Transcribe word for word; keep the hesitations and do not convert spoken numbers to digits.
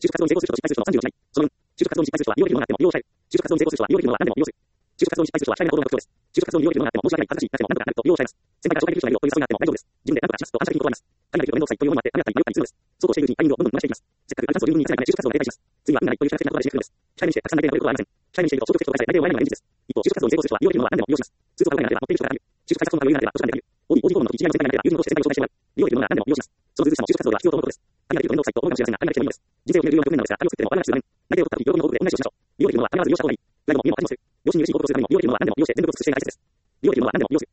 就職活動に成功する人と失敗する人のさんじゅうよんしない。そのよん、就職活動に失敗する人は利用できるものがあっても利用される。就職活動に成功する人は利用できるものは何でも利用する。就職活動に失敗する人は控えめな行動が特徴です。就職活動に利用できるものがあっても申し訳ない、恥ずかしい、なっても何とかなると利用されます。先輩から紹介できる人がいるという誘いがあっても大丈夫です。自分で何とかしますと反射的に断ります。他人ができると面倒くさいというものもあって、ありがたい、迷ったりするのです。そうこうしているうちにタイミングをどんどん逃していきます。せっかくありチャンスを十分に生かせないため就職活動に大体します。次は運がないという社会的なことが示してくるのです。社員にしてたくさん内定が取れることはありません。社員にしていると消極的と返され内定をもらえないのが現実です。一方、就職活動に成功する人は利用できるものは何でも利用します。通常が上になれば持っている人がある。就職活動の余裕があれば図書館できる。オーディー、オーディー コードの時、一時間の先輩になれば友人として先輩を紹介してもらう。利用できるものは何でも利用します。そのずうずしさも就職活動が必要と思うことです。他人ができると面倒くさいと思うかもしれませんが、他人ができてもいいのです。人生を決める重要な局面なのですが、何を作っても我々が必要な内定を取った時、喜びの多くで恩返しをしましょう。利用できるものは必ず利用した方がいい。誰でも見も味もする。両親に嬉しいことをするためにも利用できるものは何でも利用して全力を尽くしている大切です。利用できるものは何でも利用する。